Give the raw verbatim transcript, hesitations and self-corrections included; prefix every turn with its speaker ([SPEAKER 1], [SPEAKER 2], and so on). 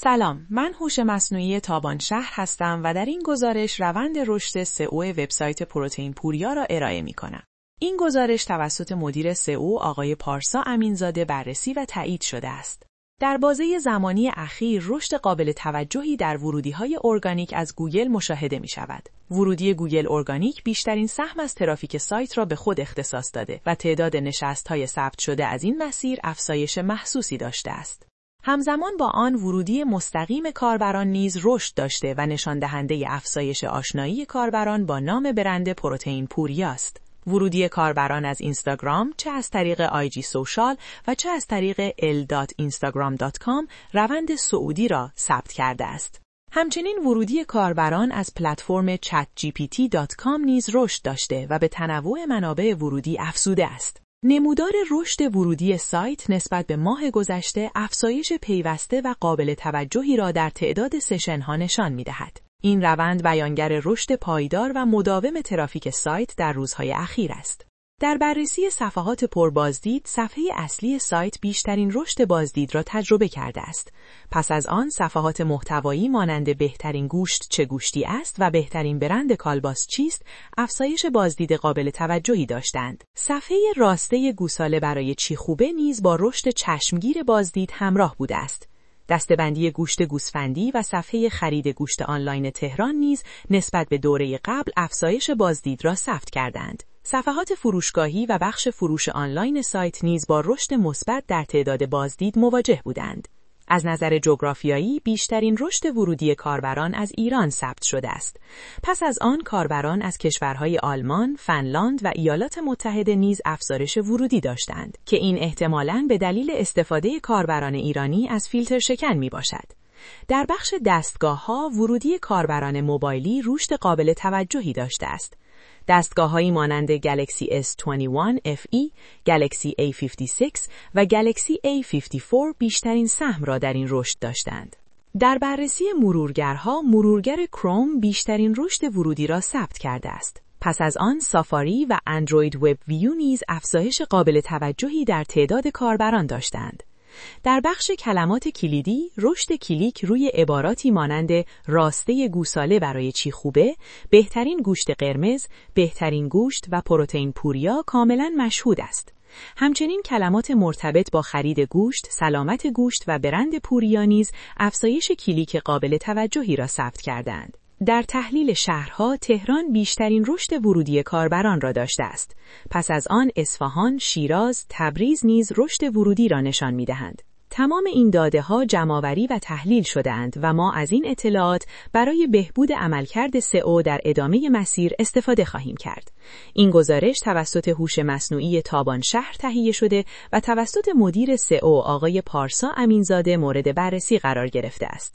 [SPEAKER 1] سلام، من هوش مصنوعی تابان شهر هستم و در این گزارش روند رشد سئو وبسایت پروتئین پوریا را ارائه می کنم. این گزارش توسط مدیر سئو آقای پارسا امینزاده بررسی و تایید شده است. در بازه زمانی اخیر رشد قابل توجهی در ورودی‌های ارگانیک از گوگل مشاهده می‌شود. ورودی گوگل ارگانیک بیشترین سهم از ترافیک سایت را به خود اختصاص داده و تعداد نشست‌های ثبت شده از این مسیر افزایش محسوسی داشته است. همزمان با آن ورودی مستقیم کاربران نیز رشد داشته و نشان دهنده افزایش آشنایی کاربران با نام برند پروتئین پوریا است. ورودی کاربران از اینستاگرام چه از طریق آی جی سوشال و چه از طریق ال دات اینستاگرام دات کام روند صعودی را ثبت کرده است. همچنین ورودی کاربران از پلتفرم چت جی پی تی دات کام نیز رشد داشته و به تنوع منابع ورودی افزوده است. نمودار رشد ورودی سایت نسبت به ماه گذشته افزایش پیوسته و قابل توجهی را در تعداد سشن‌ها نشان می‌دهد. این روند بیانگر رشد پایدار و مداوم ترافیک سایت در روزهای اخیر است. در بررسی صفحات پربازدید، صفحه اصلی سایت بیشترین رشد بازدید را تجربه کرده است. پس از آن صفحات محتوایی مانند بهترین گوشت چه گوشتی است و بهترین برند کالباس چیست، افزایش بازدید قابل توجهی داشتند. صفحه راسته گوساله برای چی خوبه نیز با رشد چشمگیر بازدید همراه بوده است. دسته‌بندی گوشت گوسفندی و صفحه خرید گوشت آنلاین تهران نیز نسبت به دوره قبل افزایش بازدید را ثبت کردند. صفحات فروشگاهی و بخش فروش آنلاین سایت نیز با رشد مثبت در تعداد بازدید مواجه بودند. از نظر جغرافیایی بیشترین رشد ورودی کاربران از ایران ثبت شده است. پس از آن کاربران از کشورهای آلمان، فنلاند و ایالات متحده نیز افزایش ورودی داشتند که این احتمالاً به دلیل استفاده کاربران ایرانی از فیلتر شکن می باشد. در بخش دستگاه‌ها ورودی کاربران موبایلی رشد قابل توجهی داشته است. دستگاه‌هایی مانند گلکسی اس بیست و یک اف ای، گلکسی ای پنجاه و شش و گلکسی ای پنجاه و چهار بیشترین سهم را در این رشد داشتند. در بررسی مرورگرها، مرورگر کروم بیشترین رشد ورودی را ثبت کرده است. پس از آن سافاری و اندروید وب ویو نیز افزایش قابل توجهی در تعداد کاربران داشتند. در بخش کلمات کلیدی، رشد کلیک روی عباراتی مانند راسته گوساله برای چی خوبه، بهترین گوشت قرمز، بهترین گوشت و پروتئین پوریا کاملا مشهود است. همچنین کلمات مرتبط با خرید گوشت، سلامت گوشت و برند پوریا نیز افزایش کلیک قابل توجهی را ثبت کردند. در تحلیل شهرها، تهران بیشترین رشد ورودی کاربران را داشته است. پس از آن اصفهان، شیراز، تبریز نیز رشد ورودی را نشان می‌دهند. تمام این داده‌ها جمع‌آوری و تحلیل شده‌اند و ما از این اطلاعات برای بهبود عملکرد سئو در ادامه مسیر استفاده خواهیم کرد. این گزارش توسط هوش مصنوعی تابان شهر تهیه شده و توسط مدیر سئو آقای پارسا امینزاده مورد بررسی قرار گرفته است.